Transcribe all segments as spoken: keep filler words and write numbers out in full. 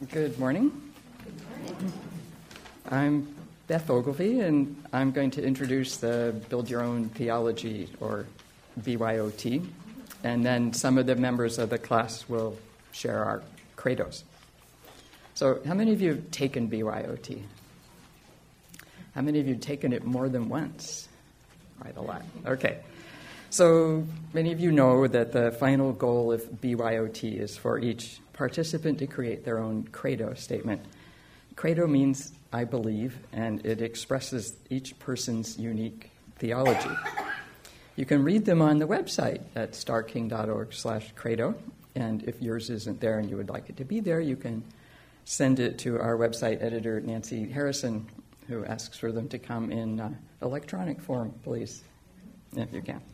Good morning. I'm Beth Ogilvie, and I'm going to introduce the Build Your Own Theology, or B Y O T, and then some of the members of the class will share our credos. So how many of you have taken B Y O T? How many of you have taken it more than once? Quite a lot. Okay. So many of you know that the final goal of B Y O T is for each participant to create their own credo statement. Credo means I believe, and it expresses each person's unique theology. You can read them on the website at starking.org slash credo, and if yours isn't there and you would like it to be there, you can send it to our website editor, Nancy Harrison, who asks for them to come in uh, electronic form, please, if you can.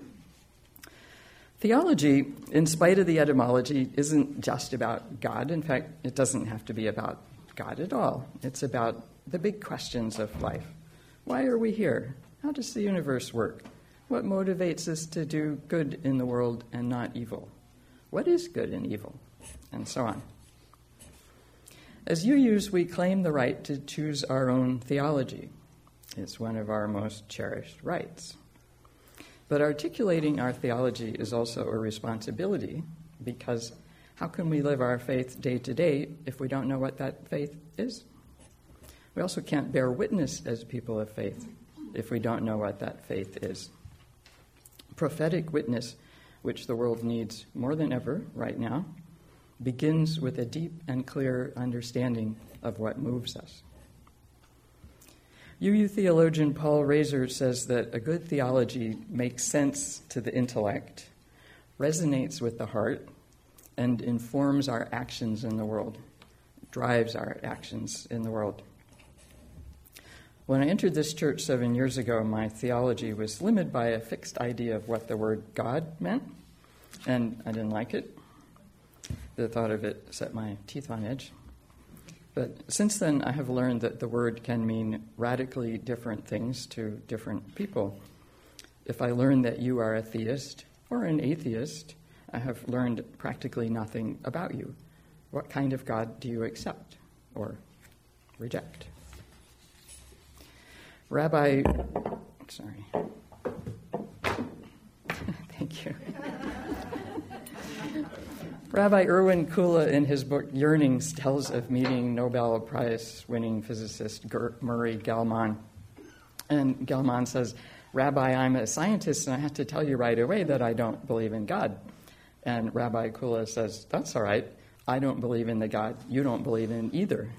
Theology, in spite of the etymology, isn't just about God. In fact, it doesn't have to be about God at all. It's about the big questions of life. Why are we here? How does the universe work? What motivates us to do good in the world and not evil? What is good and evil? And so on. As U Us, we claim the right to choose our own theology. It's one of our most cherished rights. But articulating our theology is also a responsibility, because how can we live our faith day to day if we don't know what that faith is? We also can't bear witness as people of faith if we don't know what that faith is. Prophetic witness, which the world needs more than ever right now, begins with a deep and clear understanding of what moves us. U U theologian Paul Razor says that a good theology makes sense to the intellect, resonates with the heart, and informs our actions in the world, drives our actions in the world. When I entered this church seven years ago, my theology was limited by a fixed idea of what the word God meant, and I didn't like it. The thought of it set my teeth on edge. But since then, I have learned that the word can mean radically different things to different people. If I learn that you are a theist or an atheist, I have learned practically nothing about you. What kind of God do you accept or reject? Rabbi, sorry. Thank you. Rabbi Erwin Kula, in his book Yearnings, tells of meeting Nobel Prize-winning physicist Murray Gell-Mann. And Gell-Mann says, Rabbi, I'm a scientist, and I have to tell you right away that I don't believe in God. And Rabbi Kula says, that's all right. I don't believe in the God you don't believe in either.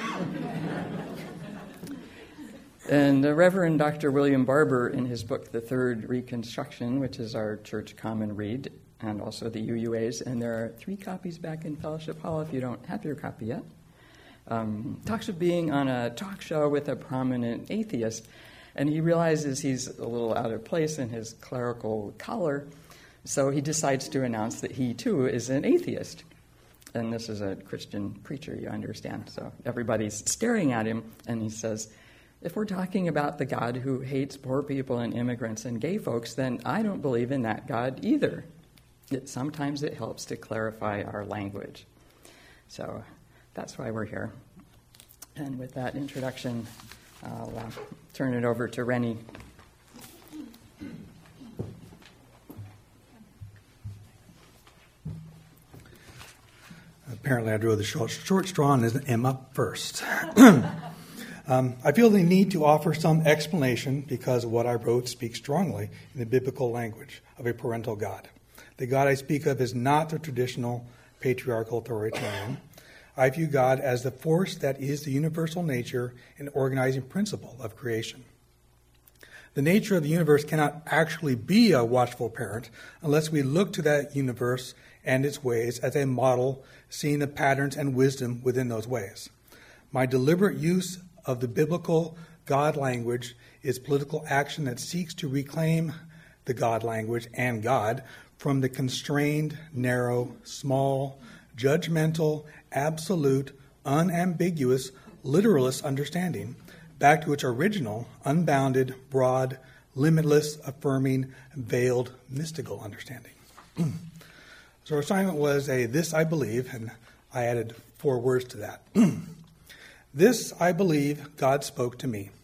And the Reverend Doctor William Barber, in his book The Third Reconstruction, which is our church common read, and also the U U A's, and there are three copies back in Fellowship Hall if you don't have your copy yet, um, talks of being on a talk show with a prominent atheist, and he realizes he's a little out of place in his clerical collar, so he decides to announce that he, too, is an atheist. And this is a Christian preacher, you understand, so everybody's staring at him, and he says, if we're talking about the God who hates poor people and immigrants and gay folks, then I don't believe in that God either. It, sometimes it helps to clarify our language. So that's why we're here. And with that introduction, I'll uh, turn it over to Rennie. Apparently I drew the short, short straw and am up first. um, I feel the need to offer some explanation because what I wrote speaks strongly in the biblical language of a parental God. The God I speak of is not the traditional patriarchal authoritarian. I view God as the force that is the universal nature and organizing principle of creation. The nature of the universe cannot actually be a watchful parent unless we look to that universe and its ways as a model, seeing the patterns and wisdom within those ways. My deliberate use of the biblical God language is political action that seeks to reclaim the God language and God from the constrained, narrow, small, judgmental, absolute, unambiguous, literalist understanding back to its original, unbounded, broad, limitless, affirming, veiled, mystical understanding. So our assignment was a this I believe, and I added four words to that. This, I believe, God spoke to me.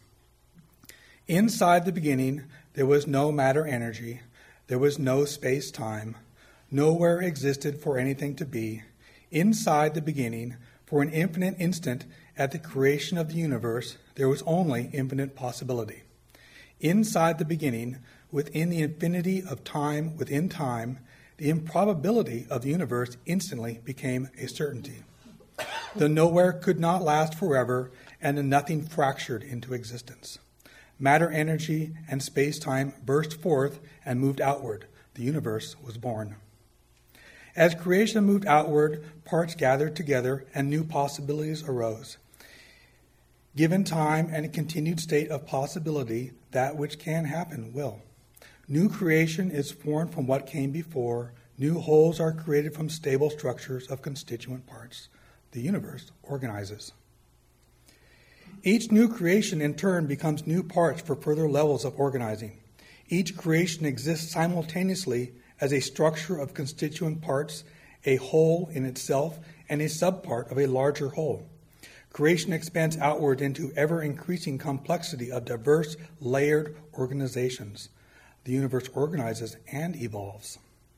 Inside the beginning, there was no matter-energy. There was no space-time. Nowhere existed for anything to be. Inside the beginning, for an infinite instant at the creation of the universe, there was only infinite possibility. Inside the beginning, within the infinity of time within time, the improbability of the universe instantly became a certainty. The nowhere could not last forever, and the nothing fractured into existence. Matter, energy, and space-time burst forth and moved outward. The universe was born. As creation moved outward, parts gathered together and new possibilities arose. Given time and a continued state of possibility, that which can happen will. New creation is formed from what came before. New wholes are created from stable structures of constituent parts. The universe organizes. Each new creation in turn becomes new parts for further levels of organizing. Each creation exists simultaneously as a structure of constituent parts, a whole in itself, and a subpart of a larger whole. Creation expands outward into ever-increasing complexity of diverse, layered organizations. The universe organizes and evolves.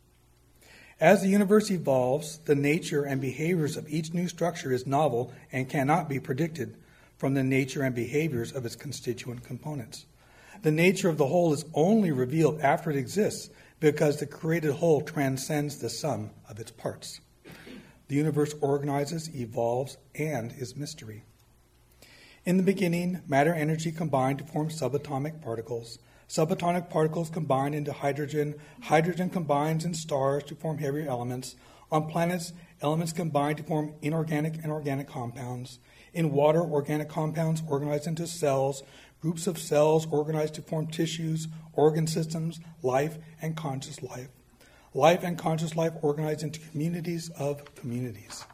As the universe evolves, the nature and behaviors of each new structure is novel and cannot be predicted from the nature and behaviors of its constituent components. The nature of the whole is only revealed after it exists, because the created whole transcends the sum of its parts. The universe organizes, evolves, and is mystery. In the beginning, matter-energy combined to form subatomic particles. Subatomic particles combine into hydrogen. Hydrogen combines in stars to form heavier elements. On planets, elements combine to form inorganic and organic compounds. In water, organic compounds organize into cells. Groups of cells organized to form tissues, organ systems, life, and conscious life. Life and conscious life organize into communities of communities.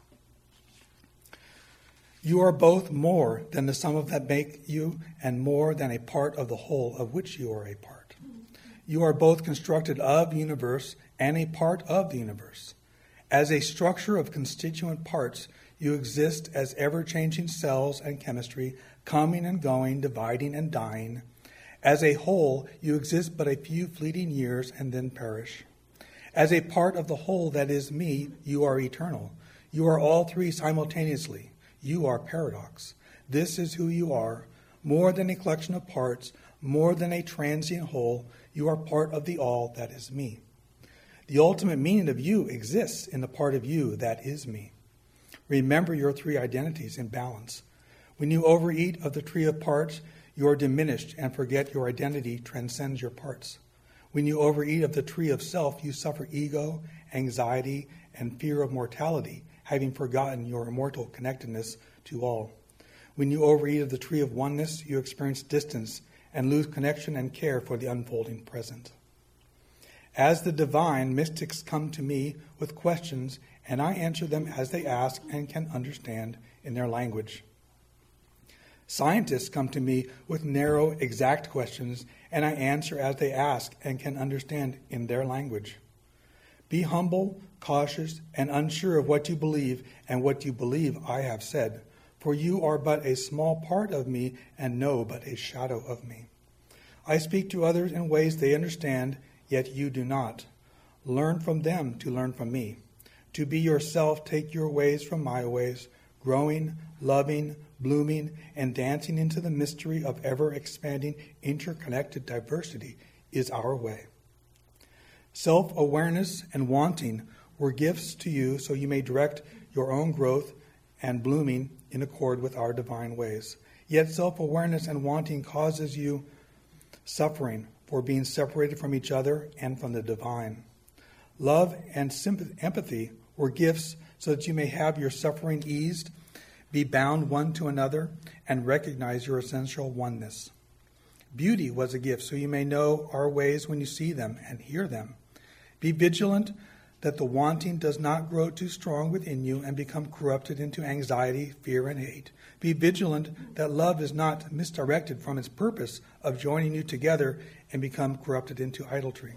You are both more than the sum of that make you, and more than a part of the whole of which you are a part. You are both constructed of the universe and a part of the universe. As a structure of constituent parts, you exist as ever-changing cells and chemistry, coming and going, dividing and dying. As a whole, you exist but a few fleeting years and then perish. As a part of the whole that is me, you are eternal. You are all three simultaneously. You are paradox. This is who you are. More than a collection of parts, more than a transient whole, you are part of the all that is me. The ultimate meaning of you exists in the part of you that is me. Remember your three identities in balance. When you overeat of the tree of parts, you are diminished and forget your identity transcends your parts. When you overeat of the tree of self, you suffer ego, anxiety, and fear of mortality, having forgotten your immortal connectedness to all. When you overeat of the tree of oneness, you experience distance and lose connection and care for the unfolding present. As the divine, mystics come to me with questions, and I answer them as they ask and can understand in their language. Scientists come to me with narrow, exact questions, and I answer as they ask and can understand in their language. Be humble, cautious, and unsure of what you believe and what you believe I have said, for you are but a small part of me and know but a shadow of me. I speak to others in ways they understand, yet you do not. Learn from them to learn from me. To be yourself, take your ways from my ways, growing, loving, blooming, and dancing into the mystery of ever-expanding, interconnected diversity is our way. Self-awareness and wanting were gifts to you so you may direct your own growth and blooming in accord with our divine ways. Yet self-awareness and wanting causes you suffering for being separated from each other and from the divine. Love and sympathy, empathy were gifts so that you may have your suffering eased, be bound one to another, and recognize your essential oneness. Beauty was a gift so you may know our ways when you see them and hear them. Be vigilant that the wanting does not grow too strong within you and become corrupted into anxiety, fear, and hate. Be vigilant that love is not misdirected from its purpose of joining you together and become corrupted into idolatry.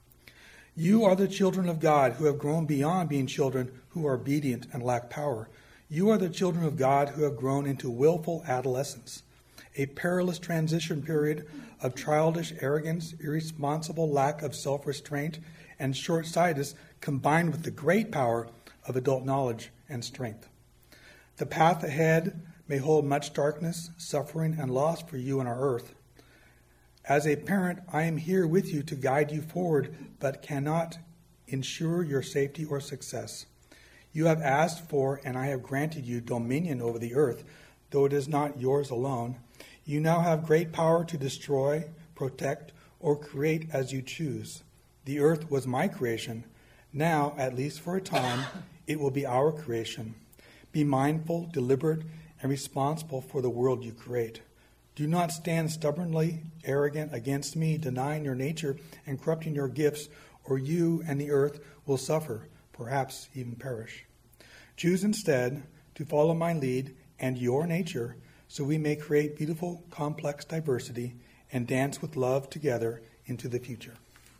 You are the children of God who have grown beyond being children who are obedient and lack power. You are the children of God who have grown into willful adolescence, a perilous transition period of childish arrogance, irresponsible lack of self-restraint, and short-sightedness combined with the great power of adult knowledge and strength. The path ahead may hold much darkness, suffering, and loss for you on our earth. As a parent, I am here with you to guide you forward, but cannot ensure your safety or success. You have asked for, and I have granted you, dominion over the earth, though it is not yours alone. You now have great power to destroy, protect, or create as you choose. The earth was my creation. Now, at least for a time, it will be our creation. Be mindful, deliberate, and responsible for the world you create. Do not stand stubbornly arrogant against me, denying your nature and corrupting your gifts, or you and the earth will suffer, perhaps even perish. Choose instead to follow my lead and your nature, so we may create beautiful, complex diversity and dance with love together into the future.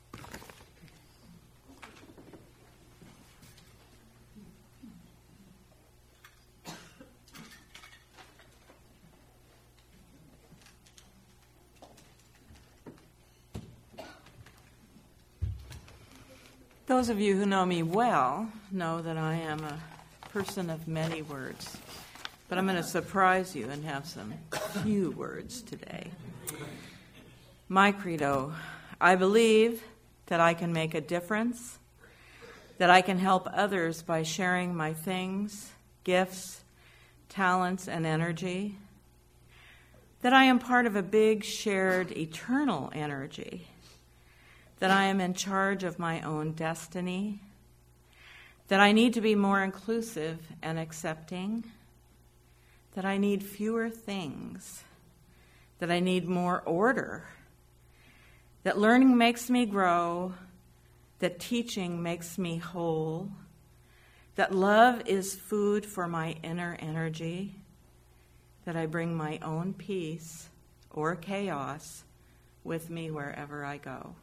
Those of you who know me well know that I am a person of many words, but I'm going to surprise you and have some few words today. My credo: I believe that I can make a difference, that I can help others by sharing my things, gifts, talents, and energy, that I am part of a big shared eternal energy, that I am in charge of my own destiny, that I need to be more inclusive and accepting, that I need fewer things, that I need more order, that learning makes me grow, that teaching makes me whole, that love is food for my inner energy, that I bring my own peace or chaos with me wherever I go.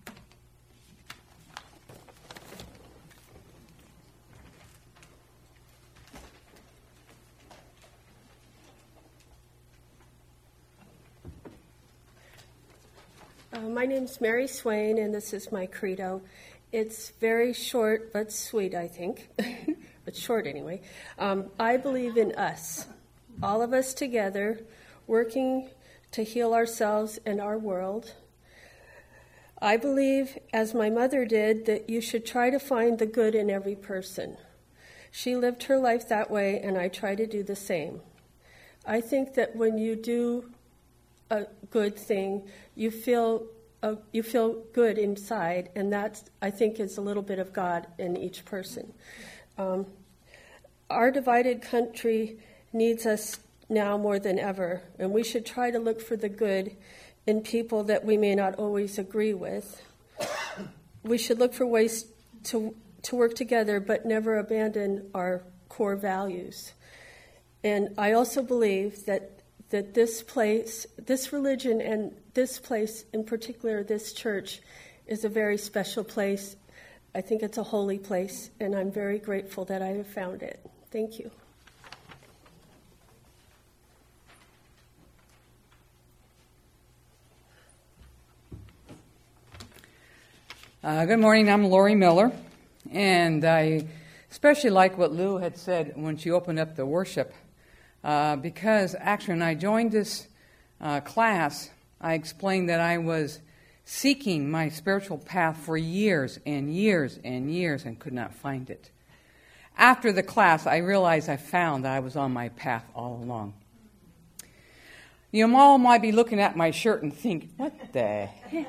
Uh, my name's Mary Swain, and this is my credo. It's very short but sweet, I think, but short anyway. Um, I believe in us, all of us together, working to heal ourselves and our world. I believe, as my mother did, that you should try to find the good in every person. She lived her life that way, and I try to do the same. I think that when you do a good thing, you feel uh, you feel good inside, and that, I think, is a little bit of God in each person. Um, our divided country needs us now more than ever, and we should try to look for the good in people that we may not always agree with. We should look for ways to to work together, but never abandon our core values. And I also believe that that this place, this religion, and this place in particular, this church, is a very special place. I think it's a holy place, and I'm very grateful that I have found it. Thank you. Uh, good morning, I'm Lori Miller, and I especially like what Lou had said when she opened up the worship. Uh, because actually when I joined this uh, class, I explained that I was seeking my spiritual path for years and years and years and could not find it. After the class, I realized I found that I was on my path all along. You all might be looking at my shirt and think, what the heck?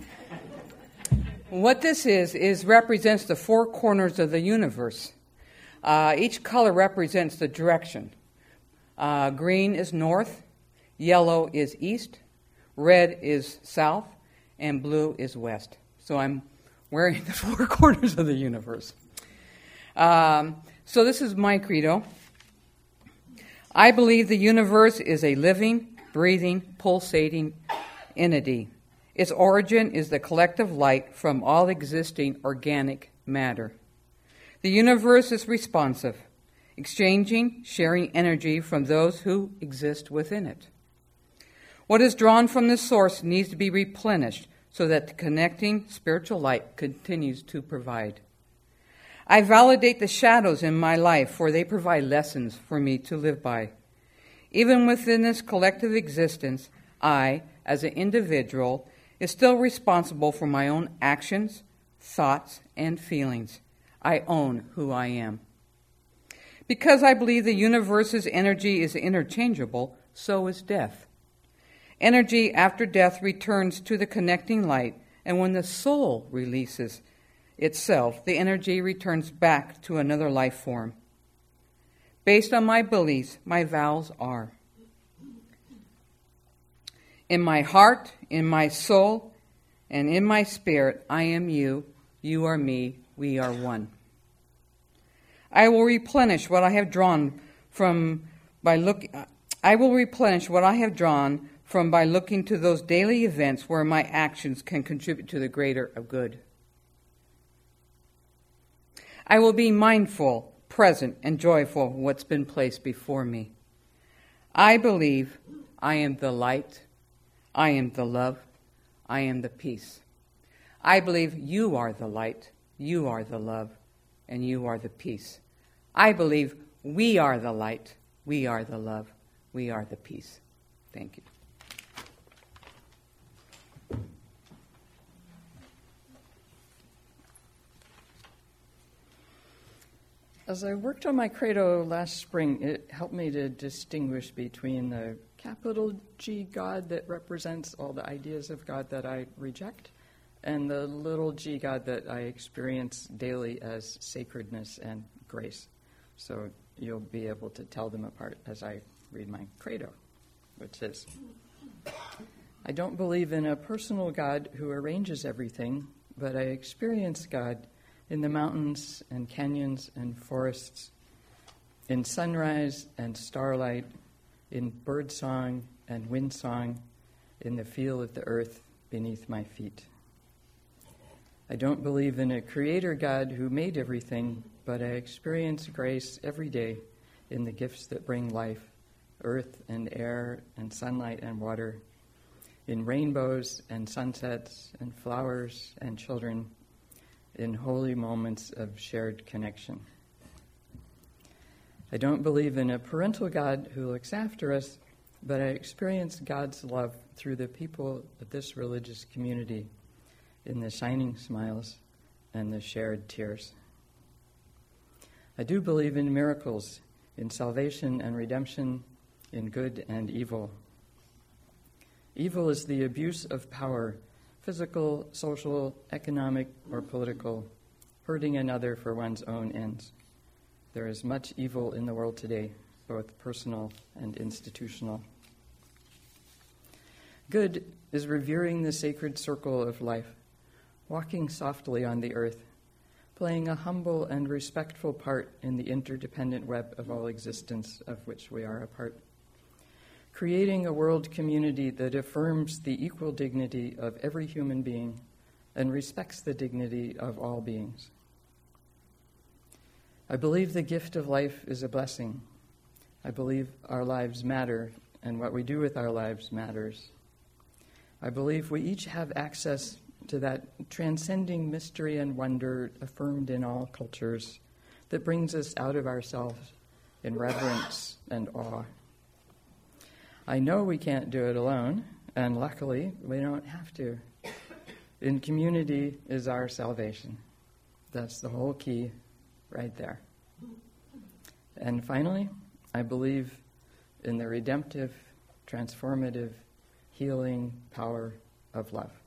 What this is, is represents the four corners of the universe. Uh, each color represents the direction. Uh, green is north, yellow is east, red is south, and blue is west. So I'm wearing the four corners of the universe. Um, so this is my credo. I believe the universe is a living, breathing, pulsating entity. Its origin is the collective light from all existing organic matter. The universe is responsive. exchanging, sharing energy from those who exist within it. What is drawn from this source needs to be replenished so that the connecting spiritual light continues to provide. I validate the shadows in my life, for they provide lessons for me to live by. Even within this collective existence, I, as an individual, is still responsible for my own actions, thoughts, and feelings. I own who I am. Because I believe the universe's energy is interchangeable, so is death. Energy after death returns to the connecting light, and when the soul releases itself, the energy returns back to another life form. Based on my beliefs, my vows are: in my heart, in my soul, and in my spirit, I am you, you are me, we are one. I will replenish what I have drawn from by look. I will replenish what I have drawn from by looking to those daily events where my actions can contribute to the greater of good. I will be mindful, present, and joyful of what's been placed before me. I believe I am the light, I am the love, I am the peace. I believe you are the light, you are the love, and you are the peace. I believe we are the light, we are the love, we are the peace. Thank you. As I worked on my credo last spring, it helped me to distinguish between the capital G God that represents all the ideas of God that I reject, and the little g God that I experience daily as sacredness and grace. So you'll be able to tell them apart as I read my credo, which is, I don't believe in a personal God who arranges everything, but I experience God in the mountains and canyons and forests, in sunrise and starlight, in birdsong and windsong, in the feel of the earth beneath my feet. I don't believe in a creator God who made everything, but I experience grace every day in the gifts that bring life, earth and air and sunlight and water, in rainbows and sunsets and flowers and children, in holy moments of shared connection. I don't believe in a parental God who looks after us, but I experience God's love through the people of this religious community, in the shining smiles and the shared tears. I do believe in miracles, in salvation and redemption, in good and evil. Evil is the abuse of power, physical, social, economic, or political, hurting another for one's own ends. There is much evil in the world today, both personal and institutional. Good is revering the sacred circle of life, walking softly on the earth, playing a humble and respectful part in the interdependent web of all existence of which we are a part. Creating a world community that affirms the equal dignity of every human being and respects the dignity of all beings. I believe the gift of life is a blessing. I believe our lives matter, and what we do with our lives matters. I believe we each have access to that transcending mystery and wonder affirmed in all cultures that brings us out of ourselves in reverence and awe. I know we can't do it alone, and luckily we don't have to. In community is our salvation. That's the whole key right there. And finally, I believe in the redemptive, transformative, healing power of love.